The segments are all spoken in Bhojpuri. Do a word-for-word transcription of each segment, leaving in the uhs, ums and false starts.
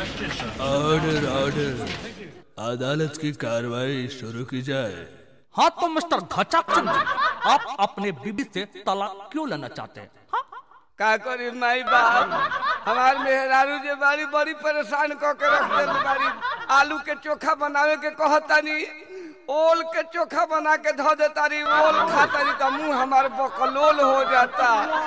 ऑर्डर ऑर्डर, अदालत की कार्रवाई शुरू की जाए। हाँ तो मिस्टर घचाक सिंह जी, आप अपने बीबी से तलाक क्यों लेना चाहते हैं? हाँ? का करी माई बाप, हमार मेहरारू जे बारी बड़ी परेशान क के रख दे बारी। आलू के चोखा बनावे के कहतानी, ओल के चोखा बना के धो देतारी, ओल खातारी तो मुंह हमार बकलोल हो जाता।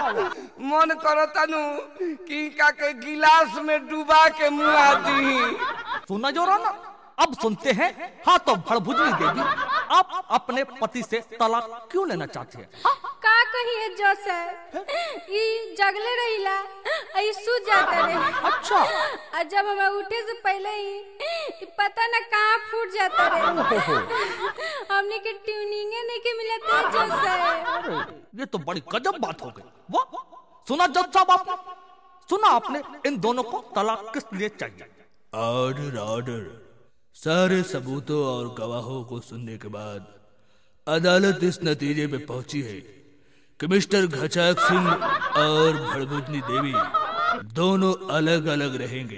मन करता नु कि का के गिलास में डुबा के मुंह आती। सुना जो रहा ना, अब सुनते हैं। हाँ तो भड़भुजनी देवी, आप अपने पति से तलाक क्यों लेना चाहते हैं? हाँ? का कहिए जो सर, ई जगले रहिला, ई सो जाता रहे। अच्छा। और जब हम उठे से पहले ही पता ना कहाँ फूट जाता रहे। हमने के ट्यूनिंग नहीं के मिलता है जो सर। ये तो बड़ी गजब बात हो गई। वाह, सुना जज साहब आपने, सुना आपने, इन दोनों को तलाक किस लिए चाहिए? ऑर्डर ऑर्डर, सारे सबूतों और गवाहों को सुनने के बाद अदालत इस नतीजे पे पहुंची है कि मिस्टर घचाक सिंह और भड़भुजनी देवी दोनों अलग अलग रहेंगे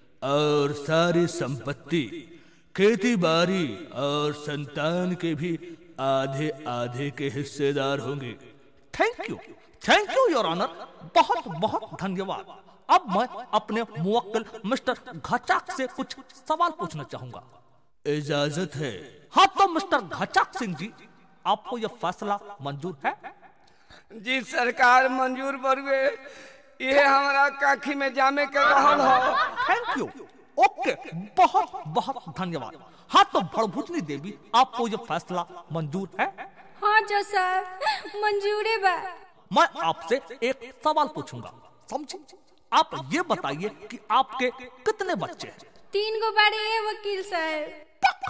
और सारी संपत्ति, खेती बाड़ी और संतान के भी आधे आधे के हिस्सेदार होंगे। Thank you, thank you your honour, बहुत बहुत धन्यवाद। अब मैं अपने मुवक्किल मिस्टर घचाक से कुछ सवाल पूछना चाहूंगा। इजाजत है? हाँ तो मिस्टर घचाक सिंह जी, आपको यह फैसला मंजूर है? जी सरकार, मंजूर बरुए। ये हमारा काखी में जामे के रहल हो। थैंक यू, ओके, बहुत बहुत धन्यवाद। हाँ तो भड़भुजनी देवी, आपको यह फैसला मंजूर है? हाँ जो सर, मंजूर बा। मैं आपसे एक सवाल पूछूंगा, समझे? आप ये बताइए कि आपके कितने बच्चे हैं? तीन गो बड़े हैं वकील साहब।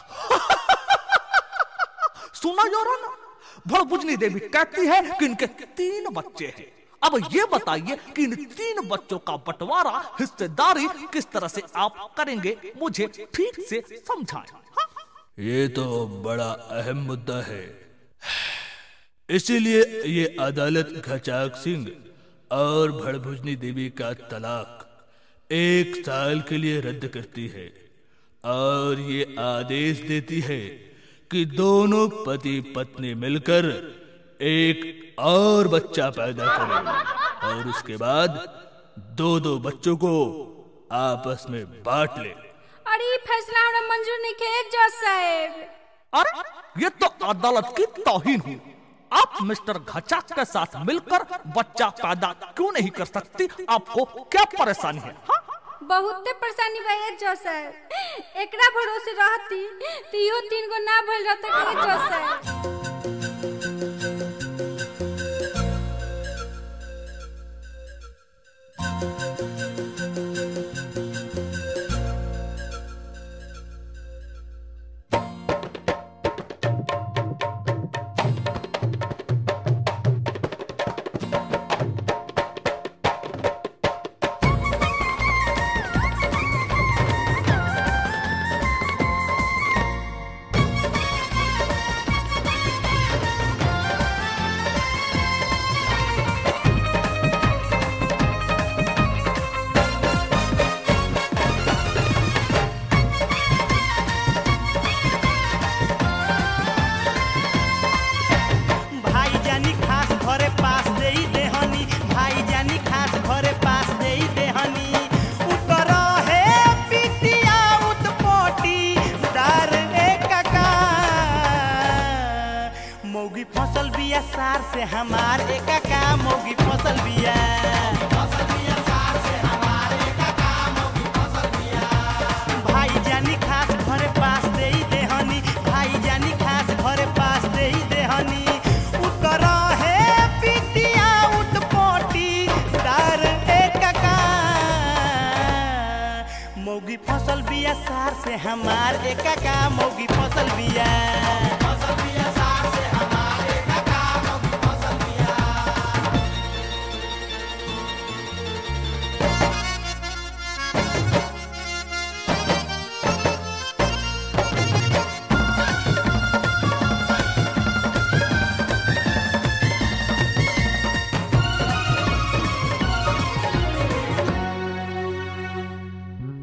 सुना जो रहा ना, भड़भुजनी देवी कहती है कि इनके तीन बच्चे हैं। अब ये बताइए कि इन तीन बच्चों का बंटवारा, हिस्सेदारी किस तरह से आप करेंगे, मुझे ठीक से समझाएं। हाँ? ये तो बड़ा अहम मुद्दा है, इसीलिए ये अदालत घचाक सिंह और भड़भुजनी देवी का तलाक एक साल के लिए रद्द करती है और ये आदेश देती है कि दोनों पति पत्नी मिलकर एक और बच्चा पैदा करें और उसके बाद दो दो बच्चों को आपस में बांट ले। अरे फैसला हमरा मंजूर नहीं है जज साहब। अरे ये तो अदालत की तौहीन हुई। आप मिस्टर घचाक के साथ मिलकर बच्चा पैदा क्यों नहीं कर सकती? आपको क्या परेशानी है? हाँ? बहुत परेशानी भाई जज साहब, एकरा भरोसे रहती तो यो तीन गो ना भइल रहता के जज साहब। से हमार एका काम होगी फसल बिया, फसल बिया सार से हमार एका काम होगी फसल बिया। भाई जानी खास घरे पास दे ही देहनी, भाई जानी खास घरे पास दे ही देहनी। उतर है पिटिया उठपोटी दार एका काम मोगी फसल बिया सार से हमार एका काम होगी फसल बिया, फसल बिया सार से हमार एका काम होगी फसल बिया।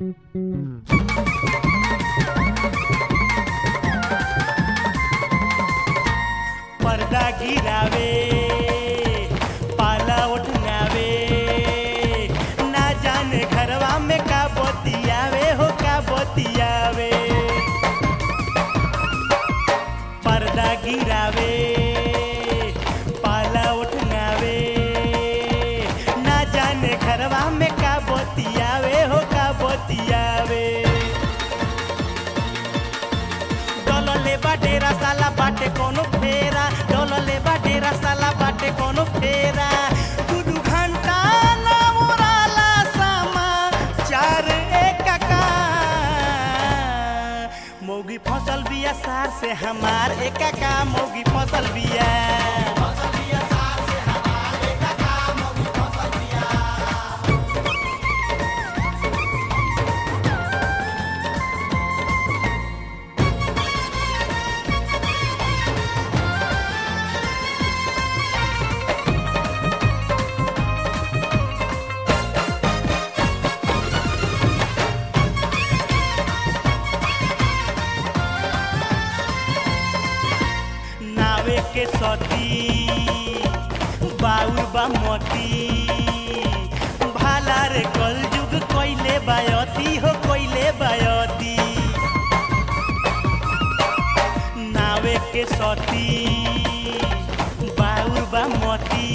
पर्दा गिरावे पाला उठनावे ना जाने घरवा में का बतियावे हो का बतियावे पर्दा गिरावे पाला उठनावे ना जाने घरवा में का बतियावे हो का बतियावे डोलले बा डेरा साला बाटे कोनो फेरा डोलले बा डेरा साला बाटे कोनो फेरा दू दू घंटा ना मोराला सामा चार एक का मौगी फसल बिया सार से हमार एक का मौगी फसल बिया नावे के सती बाउर बा मोती भाला रे कल जुग कोइले बायती हो कोइले बायती नावे के सती बाउर बा मोती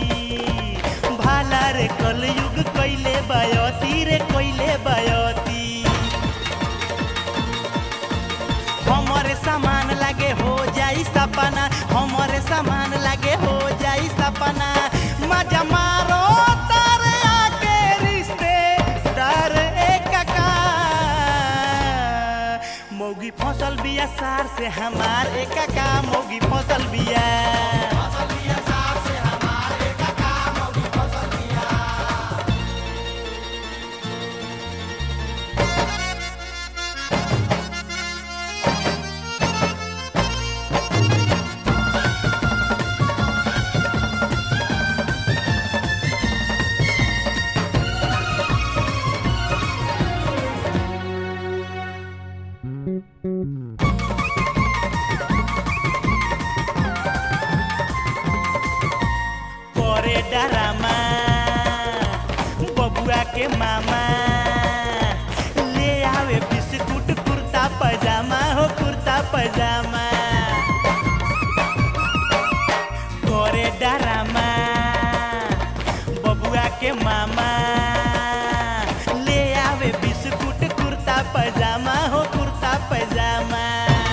भाला रे कल युग कोइले बायती रे कोइले बायती हमारे सामान लागे हो जाई सपना हमारे सामान लागे हो जाई सपना मजा मारो तारे आके रिश्ते दार एक का मौगी फसल बिया सार से हमार एक का मौगी फसल बिया करे डरामा बबुआ के मामा ले आवे बिस्कुट कुर्ता पजामा हो कुर्ता पजामा करे डरामा बबुआ के मामा ले आवे बिस्कुट कुर्ता पजामा हो कुर्ता पजामा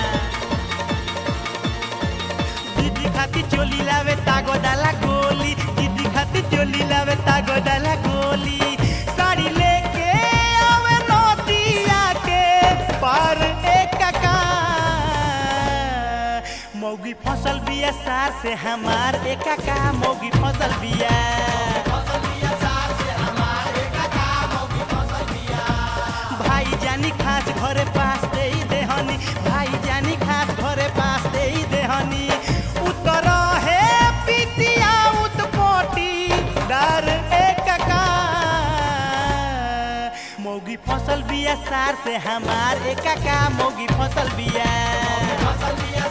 दीदी खाती चोली लावे तागो डाला गोली दीदी खाती चोली लावे तागो डाला गोली साड़ी लेके आवे नदिया के पार एक का मौगी फसल बिया सार से हमार एक का मौगी फसल बिया भाई जानी खास घरे पास दे देहनी भाई जानी खास घरे पास दे देहनी उतर है पितिया उत्पोटी डर एक का मौगी फसल बिया सार से हमार एक का मौगी फसल बिया